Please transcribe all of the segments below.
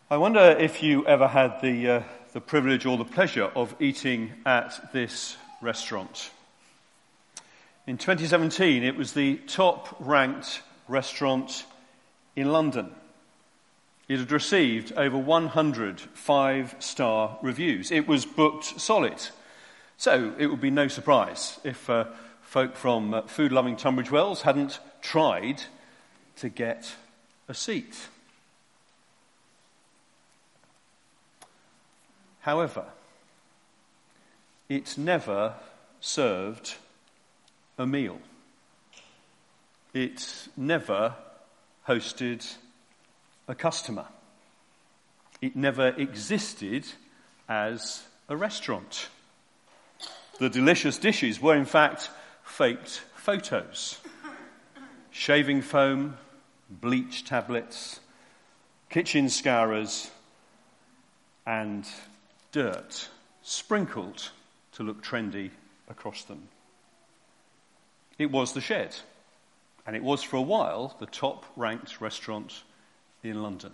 I wonder if you ever had the privilege or the pleasure of eating at this restaurant. In 2017, it was the top-ranked restaurant in London. It had received over 100 five-star reviews. It was booked solid. So it would be no surprise if folk from food-loving Tunbridge Wells hadn't tried to get a seat. However, it never served a meal. It never hosted a customer. It never existed as a restaurant. The delicious dishes were in fact faked photos. Shaving foam, bleach tablets, kitchen scourers, and dirt sprinkled to look trendy across them. It was the Shed, and it was for a while the top-ranked restaurant in London.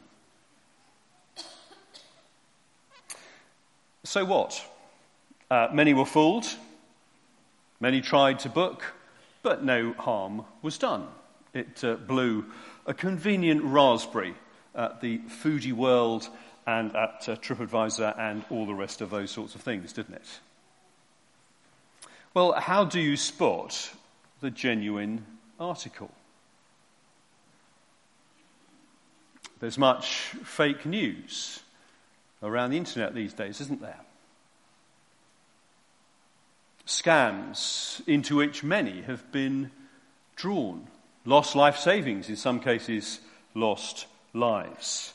So what? Many were fooled, many tried to book, but no harm was done. It blew a convenient raspberry at the Foodie World and at TripAdvisor and all the rest of those sorts of things, didn't it? Well, how do you spot the genuine article? There's much fake news around the internet these days, isn't there? Scams into which many have been drawn. Lost life savings, in some cases lost lives.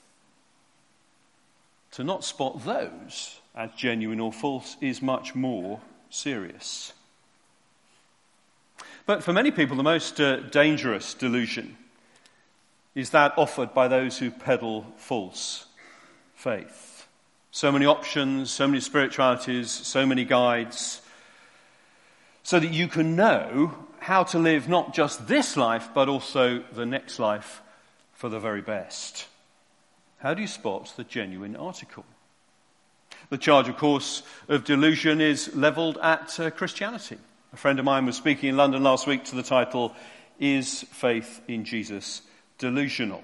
To not spot those as genuine or false is much more serious. But for many people, the most dangerous delusion is that offered by those who peddle false faith. So many options, so many spiritualities, so many guides, so that you can know how to live not just this life, but also the next life for the very best. How do you spot the genuine article? The charge, of course, of delusion is levelled at Christianity. A friend of mine was speaking in London last week to the title, "Is Faith in Jesus Delusional?"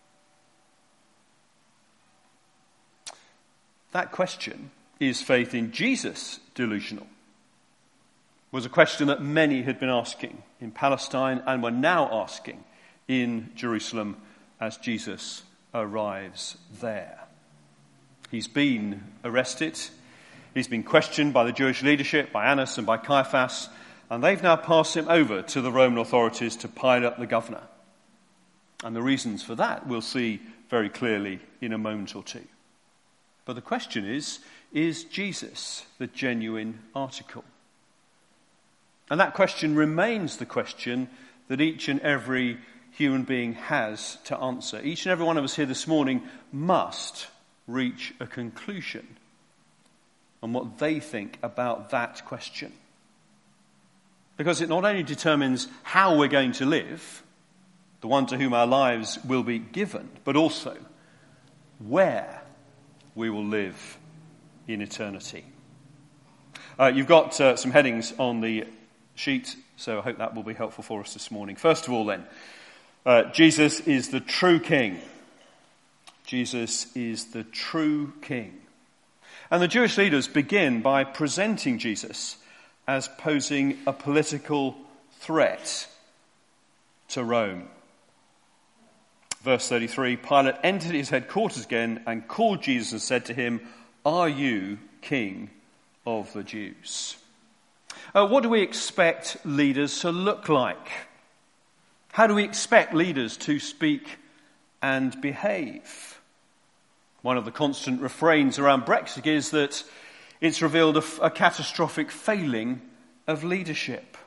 That question, is faith in Jesus delusional, was a question that many had been asking in Palestine and were now asking in Jerusalem as Jesus arrives there. He's been arrested. He's been questioned by the Jewish leadership, by Annas and by Caiaphas, and they've now passed him over to the Roman authorities to Pilate the governor. And the reasons for that we'll see very clearly in a moment or two. But the question is Jesus the genuine article? And that question remains the question that each and every human being has to answer. Each and every one of us here this morning must reach a conclusion on what they think about that question. Because it not only determines how we're going to live, the one to whom our lives will be given, but also where we will live in eternity. You've got some headings on the sheet, so I hope that will be helpful for us this morning. First of all then, Jesus is the true king. Jesus is the true king. And the Jewish leaders begin by presenting Jesus as posing a political threat to Rome. Verse 33, Pilate entered his headquarters again and called Jesus and said to him, "Are you king of the Jews?" What do we expect leaders to look like? How do we expect leaders to speak and behave? One of the constant refrains around Brexit is that it's revealed a catastrophic failing of leadership.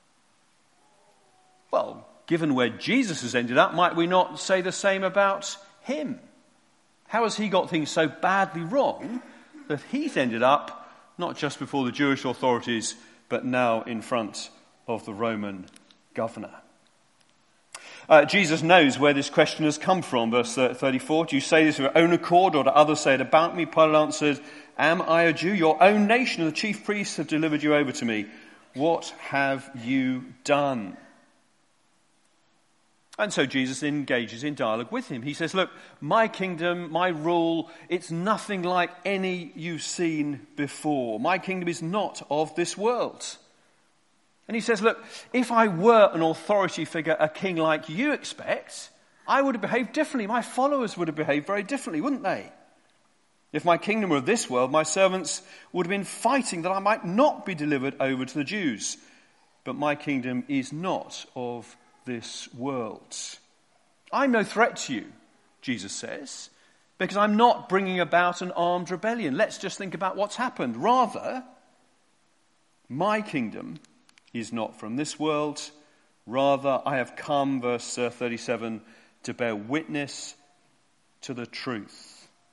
Well, given where Jesus has ended up, might we not say the same about him? How has he got things so badly wrong that he's ended up not just before the Jewish authorities, but now in front of the Roman governor? Jesus knows where this question has come from. Verse 34, do you say this of your own accord, or do others say it about me? Pilate answered, am I a Jew? Your own nation and the chief priests have delivered you over to me. What have you done? And so Jesus engages in dialogue with him. He says, look, my kingdom, my rule, it's nothing like any you've seen before. My kingdom is not of this world. And he says, look, if I were an authority figure, a king like you expect, I would have behaved differently. My followers would have behaved very differently, wouldn't they? If my kingdom were of this world, my servants would have been fighting that I might not be delivered over to the Jews. But my kingdom is not of this world. I'm no threat to you, Jesus says, because I'm not bringing about an armed rebellion. Let's just think about what's happened. Rather, my kingdom is not from this world. Rather, I have come, verse 37, to bear witness to the truth.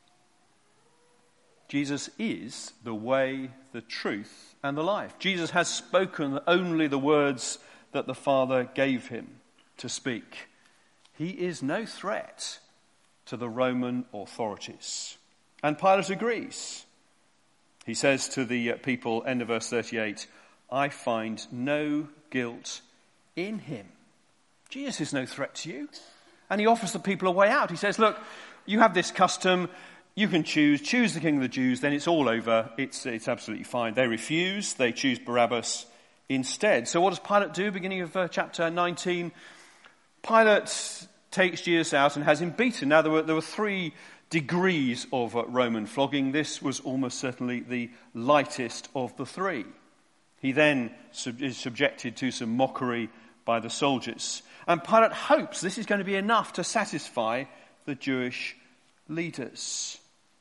Jesus is the way, the truth, and the life. Jesus has spoken only the words that the Father gave him to speak. He is no threat to the Roman authorities. And Pilate agrees. He says to the people, end of verse 38, I find no guilt in him. Jesus is no threat to you. And he offers the people a way out. He says, look, you have this custom. You can choose the king of the Jews, then it's all over. It's absolutely fine. They refuse. They choose Barabbas instead. So what does Pilate do? Beginning of chapter 19, Pilate takes Jesus out and has him beaten. Now, there were 3 degrees of Roman flogging. This was almost certainly the lightest of the 3. He then is subjected to some mockery by the soldiers. And Pilate hopes this is going to be enough to satisfy the Jewish leaders.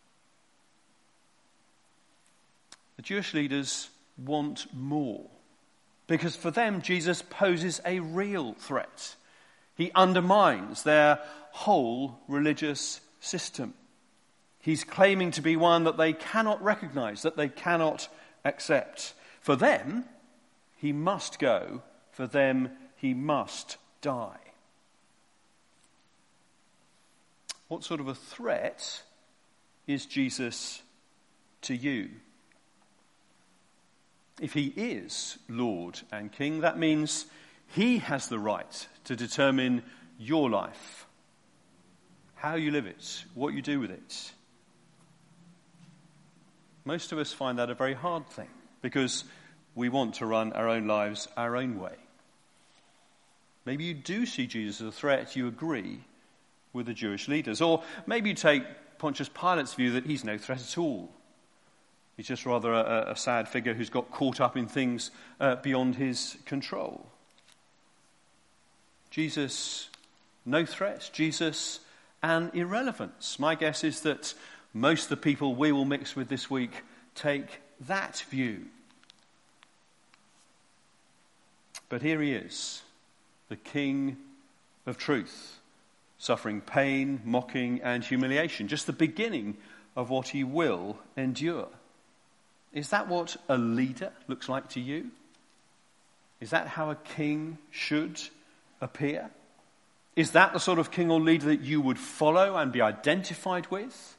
The Jewish leaders want more, because for them Jesus poses a real threat. He undermines their whole religious system. He's claiming to be one that they cannot recognize, that they cannot accept. For them, he must go. For them, he must die. What sort of a threat is Jesus to you? If he is Lord and King, that means he has the right to determine your life, how you live it, what you do with it. Most of us find that a very hard thing because we want to run our own lives our own way. Maybe you do see Jesus as a threat, you agree with the Jewish leaders. Or maybe you take Pontius Pilate's view that he's no threat at all. He's just rather a sad figure who's got caught up in things beyond his control. Jesus, no threat. Jesus, an irrelevance. My guess is that most of the people we will mix with this week take that view. But here he is, the King of truth, suffering pain, mocking, and humiliation. Just the beginning of what he will endure. Is that what a leader looks like to you? Is that how a king should appear? Is that the sort of king or leader that you would follow and be identified with?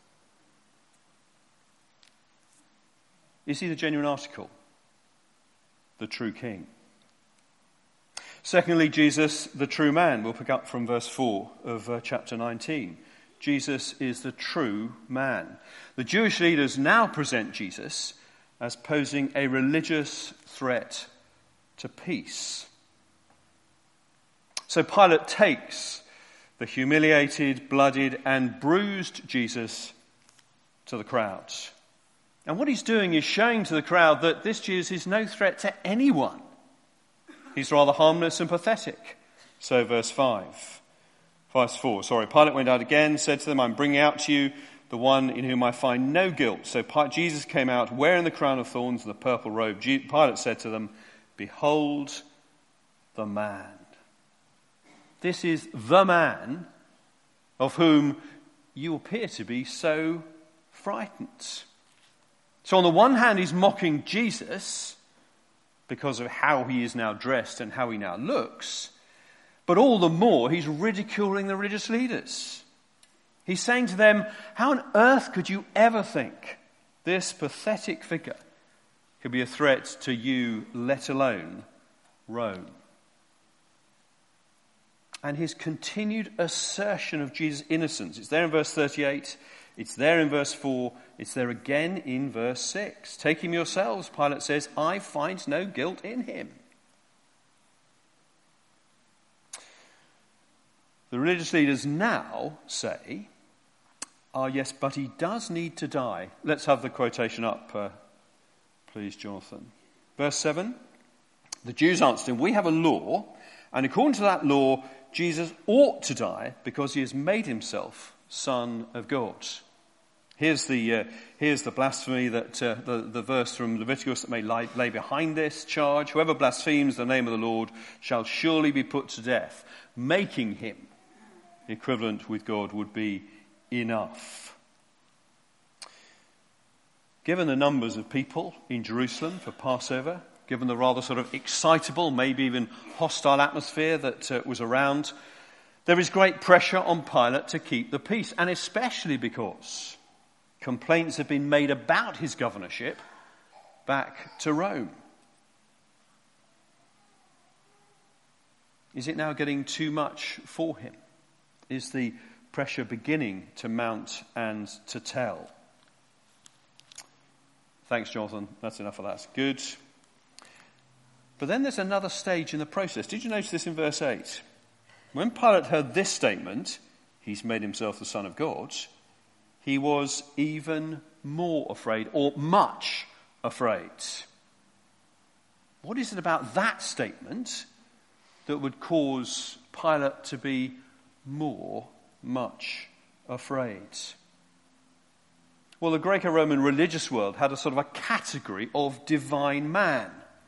Is he the genuine article? The true king? Secondly, Jesus, the true man. We'll pick up from verse 4 of chapter 19. Jesus is the true man. The Jewish leaders now present Jesus as posing a religious threat to peace. So Pilate takes the humiliated, bloodied, and bruised Jesus to the crowd. And what he's doing is showing to the crowd that this Jesus is no threat to anyone. He's rather harmless and pathetic. So verse 4, Pilate went out again, said to them, I'm bringing out to you the one in whom I find no guilt. So Jesus came out wearing the crown of thorns and the purple robe. Pilate said to them, behold the man. This is the man of whom you appear to be so frightened. So on the one hand, he's mocking Jesus because of how he is now dressed and how he now looks. But all the more, he's ridiculing the religious leaders. He's saying to them, how on earth could you ever think this pathetic figure could be a threat to you, let alone Rome? And his continued assertion of Jesus' innocence, it's there in verse 38, it's there in verse 4, it's there again in verse 6. Take him yourselves, Pilate says, I find no guilt in him. The religious leaders now say, yes, but he does need to die. Let's have the quotation up, please, Jonathan. Verse 7, the Jews answered him, we have a law, and according to that law, Jesus ought to die because he has made himself Son of God. Here's the blasphemy that the verse from Leviticus that may lay behind this charge. Whoever blasphemes the name of the Lord shall surely be put to death. Making him equivalent with God would be enough. Given the numbers of people in Jerusalem for Passover, given the rather sort of excitable, maybe even hostile atmosphere that was around, there is great pressure on Pilate to keep the peace, and especially because complaints have been made about his governorship back to Rome. Is it now getting too much for him? Is the pressure beginning to mount and to tell? Thanks, Jonathan. That's enough of that. Good. But then there's another stage in the process. Did you notice this in verse 8? When Pilate heard this statement, he's made himself the Son of God, he was even more afraid, or much afraid. What is it about that statement that would cause Pilate to be much afraid? Well, the Greco-Roman religious world had a sort of a category of divine man.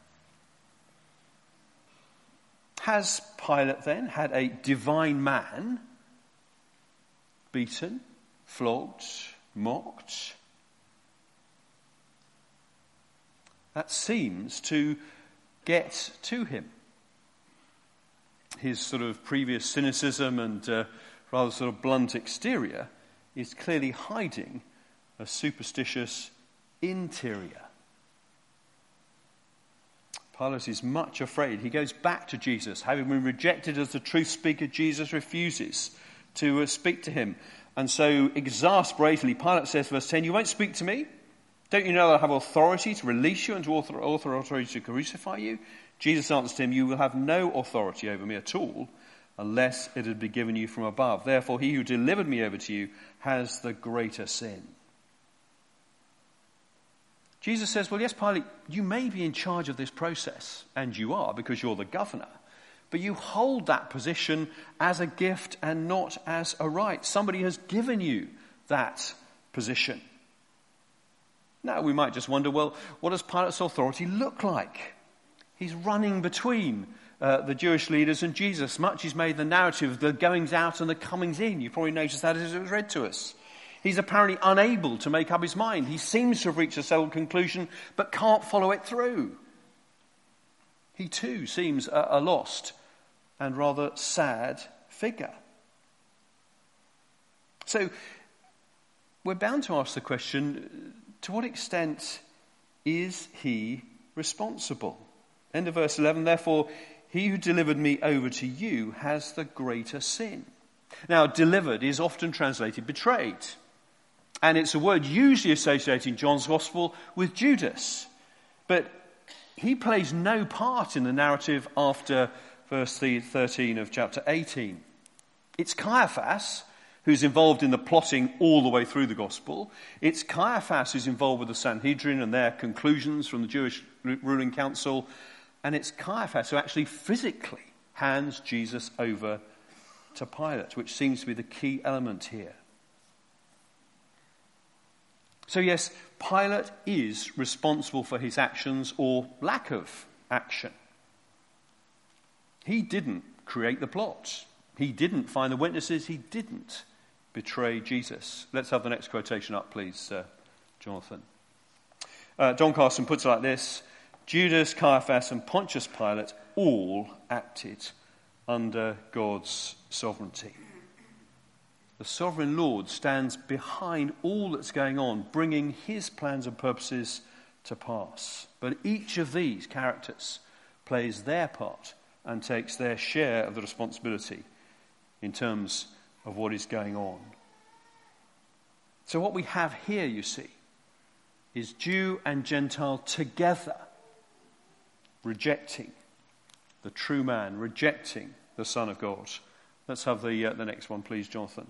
Has Pilate then had a divine man beaten, flogged, mocked? That seems to get to him. His sort of previous cynicism and rather sort of blunt exterior is clearly hiding a superstitious interior. Pilate is much afraid. He goes back to Jesus. Having been rejected as the truth speaker, Jesus refuses to speak to him. And so, exasperatedly, Pilate says, verse 10, you won't speak to me? Don't you know that I have authority to release you and to authority to crucify you? Jesus answered him, you will have no authority over me at all unless it had been given you from above. Therefore, he who delivered me over to you has the greater sin. Jesus says, well, yes, Pilate, you may be in charge of this process, and you are because you're the governor, but you hold that position as a gift and not as a right. Somebody has given you that position. Now, we might just wonder, well, what does Pilate's authority look like? He's running between the Jewish leaders and Jesus. Much is made the narrative of the goings out and the comings in. You probably noticed that as it was read to us. He's apparently unable to make up his mind. He seems to have reached a settled conclusion, but can't follow it through. He too seems a lost and rather sad figure. So we're bound to ask the question, to what extent is he responsible? End of verse 11, therefore, he who delivered me over to you has the greater sin. Now, delivered is often translated betrayed. And it's a word usually associated in John's Gospel with Judas. But he plays no part in the narrative after verse 13 of chapter 18. It's Caiaphas who's involved in the plotting all the way through the Gospel. It's Caiaphas who's involved with the Sanhedrin and their conclusions from the Jewish ruling council. And it's Caiaphas who actually physically hands Jesus over to Pilate, which seems to be the key element here. So yes, Pilate is responsible for his actions or lack of action. He didn't create the plot. He didn't find the witnesses. He didn't betray Jesus. Let's have the next quotation up, please, Jonathan. Don Carson puts it like this: Judas, Caiaphas and Pontius Pilate all acted under God's sovereignty. The sovereign Lord stands behind all that's going on, bringing his plans and purposes to pass. But each of these characters plays their part and takes their share of the responsibility in terms of what is going on. So what we have here, you see, is Jew and Gentile together rejecting the true man, rejecting the Son of God. Let's have the next one, please, Jonathan.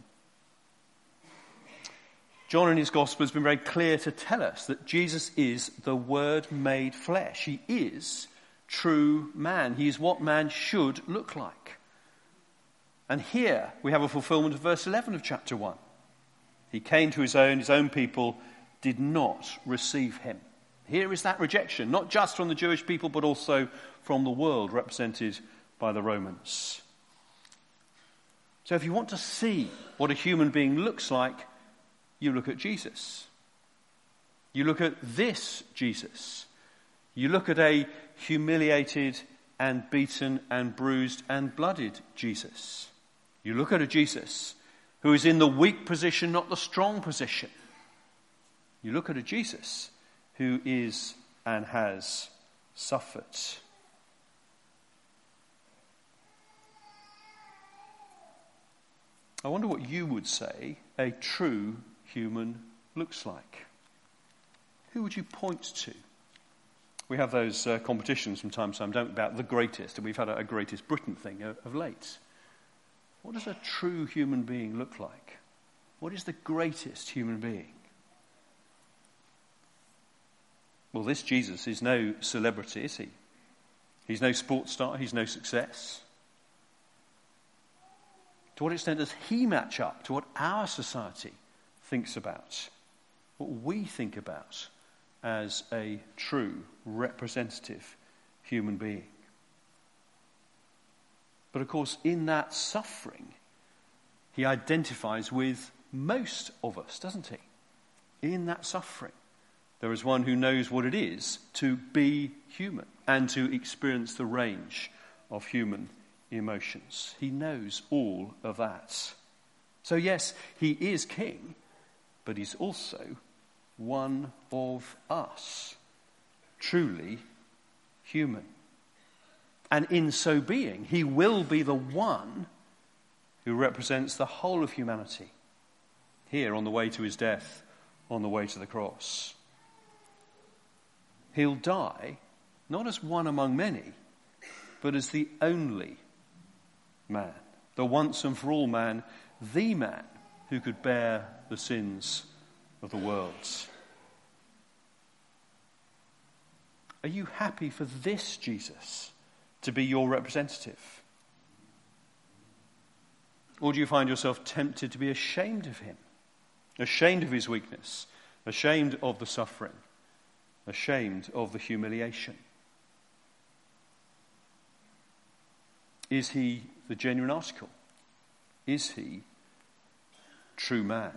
John in his Gospel has been very clear to tell us that Jesus is the Word made flesh. He is true man. He is what man should look like. And here we have a fulfillment of verse 11 of chapter 1. He came to his own people did not receive him. Here is that rejection, not just from the Jewish people, but also from the world represented by the Romans. So if you want to see what a human being looks like, you look at Jesus. You look at this Jesus. You look at a humiliated and beaten and bruised and blooded Jesus. You look at a Jesus who is in the weak position, not the strong position. You look at a Jesus who is and has suffered. I wonder what you would say a true human looks like. Who would you point to? We have those competitions from time to time, don't we, about the greatest, and we've had a Greatest Britain thing of late. What does a true human being look like? What is the greatest human being? Well, this Jesus is no celebrity, is he? He's no sports star, he's no success. To what extent does he match up to what our society thinks about, what we think about as a true representative human being? But of course, in that suffering, he identifies with most of us, doesn't he? In that suffering, there is one who knows what it is to be human and to experience the range of human emotions. He knows all of that. So yes, he is king, but he's also one of us, truly human. And in so being, he will be the one who represents the whole of humanity here on the way to his death, on the way to the cross. He'll die not as one among many, but as the only man, the once and for all man, the man who could bear the sins of the world. Are you happy for this Jesus to be your representative? Or do you find yourself tempted to be ashamed of him, ashamed of his weakness, ashamed of the suffering, ashamed of the humiliation? Is he the genuine article? Is he true man?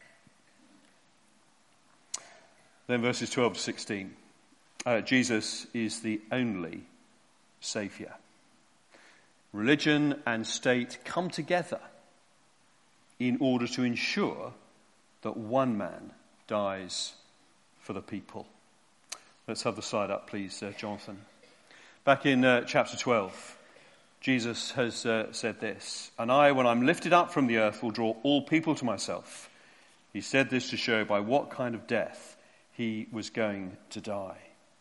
Then verses 12 to 16. Jesus is the only Saviour. Religion and state come together in order to ensure that one man dies for the people. Let's have the slide up, please, Jonathan. Back in chapter 12, Jesus has said this, "And I, when I'm lifted up from the earth, will draw all people to myself." He said this to show by what kind of death he was going to die.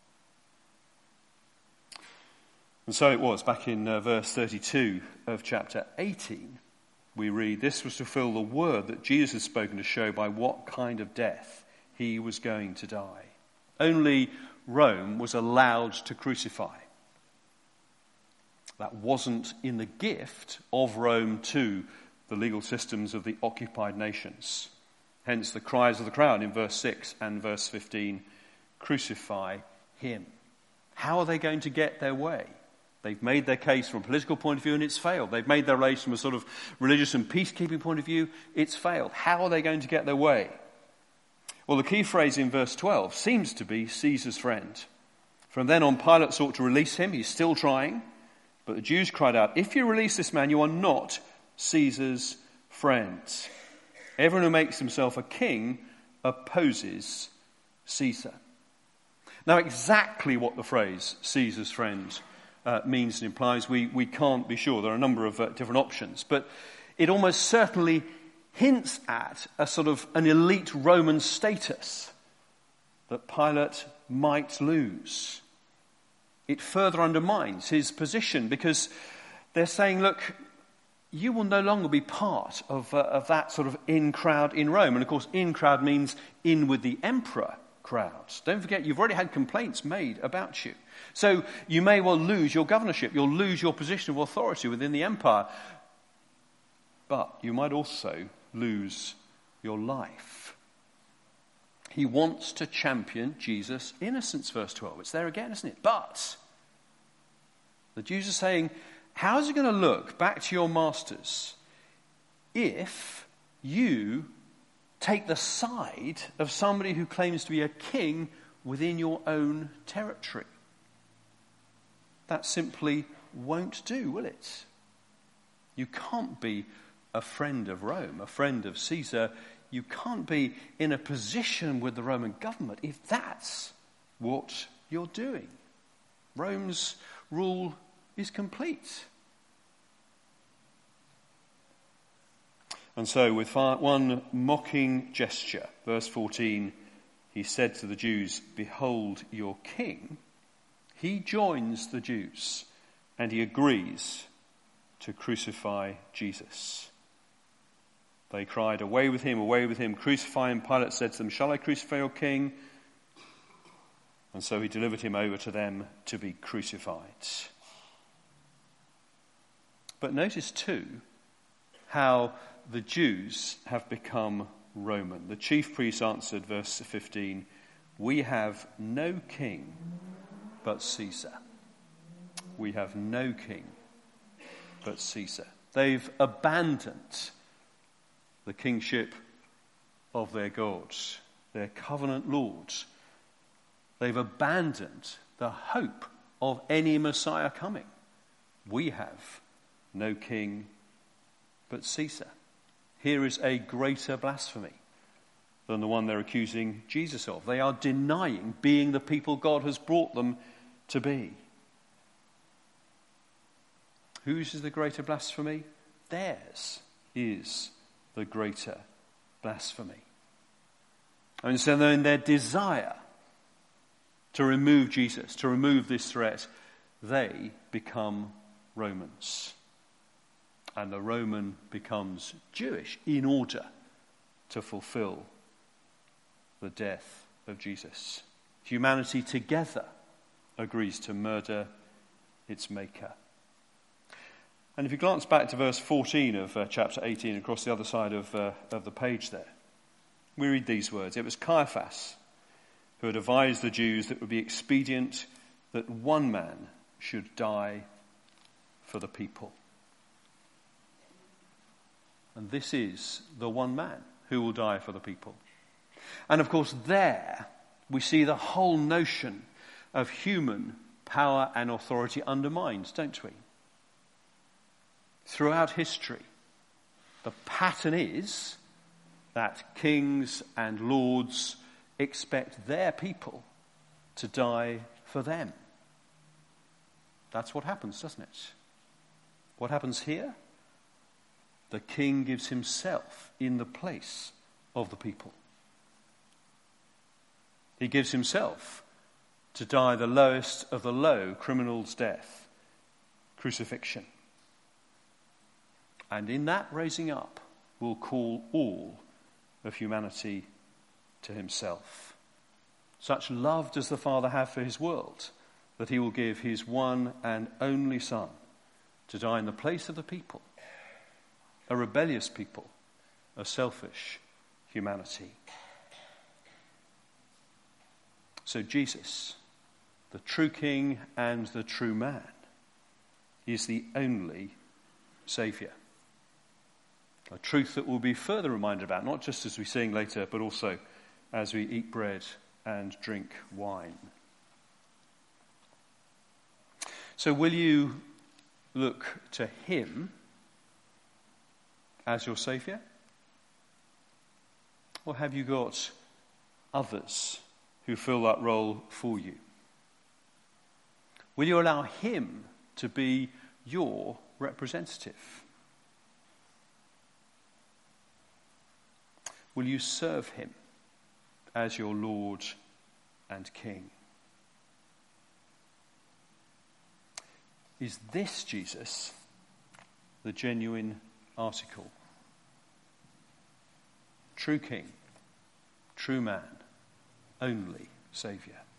And so it was, back in verse 32 of chapter 18, we read, "This was to fulfill the word that Jesus had spoken to show by what kind of death he was going to die." Only Rome was allowed to crucify. That wasn't in the gift of Rome to the legal systems of the occupied nations. Hence the cries of the crowd in verse 6 and verse 15, "Crucify him." How are they going to get their way? They've made their case from a political point of view and it's failed. They've made their case from a sort of religious and peacekeeping point of view, it's failed. How are they going to get their way? Well, the key phrase in verse 12 seems to be Caesar's friend. From then on, Pilate sought to release him. He's still trying. But the Jews cried out, "If you release this man, you are not Caesar's friends. Everyone who makes himself a king opposes Caesar." Now, exactly what the phrase Caesar's friend means and implies, we can't be sure. There are a number of different options. But it almost certainly hints at a sort of an elite Roman status that Pilate might lose. It further undermines his position because they're saying, look, you will no longer be part of that sort of in crowd in Rome. And of course, in crowd means in with the emperor crowds. Don't forget, you've already had complaints made about you. So you may well lose your governorship. You'll lose your position of authority within the empire. But you might also lose your life. He wants to champion Jesus' innocence, verse 12. It's there again, isn't it? But the Jews are saying, how is it going to look back to your masters if you take the side of somebody who claims to be a king within your own territory? That simply won't do, will it? You can't be a friend of Rome, a friend of Caesar. You can't be in a position with the Roman government if that's what you're doing. Rome's rule is complete. And so with one mocking gesture, verse 14, he said to the Jews, "Behold your king." He joins the Jews and he agrees to crucify Jesus. They cried, away with him, crucify him." Pilate said to them, "Shall I crucify your king?" And so he delivered him over to them to be crucified. But notice too how the Jews have become Roman. The chief priests answered, verse 15, "We have no king but Caesar." We have no king but Caesar. They've abandoned the kingship of their gods, their covenant lords. They've abandoned the hope of any Messiah coming. We have no king but Caesar. Here is a greater blasphemy than the one they're accusing Jesus of. They are denying being the people God has brought them to be. Whose is the greater blasphemy? Theirs is the greater blasphemy. And so in their desire to remove Jesus, to remove this threat, they become Romans. And the Roman becomes Jewish in order to fulfill the death of Jesus. Humanity together agrees to murder its maker. And if you glance back to verse 14 of chapter 18, across the other side of the page there, we read these words. "It was Caiaphas who had advised the Jews that it would be expedient that one man should die for the people." And this is the one man who will die for the people. And of course there we see the whole notion of human power and authority undermined, don't we? Throughout history, the pattern is that kings and lords expect their people to die for them. That's what happens, doesn't it? What happens here? The king gives himself in the place of the people. He gives himself to die the lowest of the low criminal's death, crucifixion. And in that raising up will call all of humanity to himself. Such love does the Father have for his world that he will give his one and only Son to die in the place of the people, a rebellious people, a selfish humanity. So Jesus, the true King and the true man, is the only Saviour. A truth that we'll be further reminded about, not just as we sing later, but also as we eat bread and drink wine. So will you look to him as your Saviour? Or have you got others who fill that role for you? Will you allow him to be your representative? Will you serve him as your Lord and King? Is this Jesus the genuine article? True King, true man, only Saviour.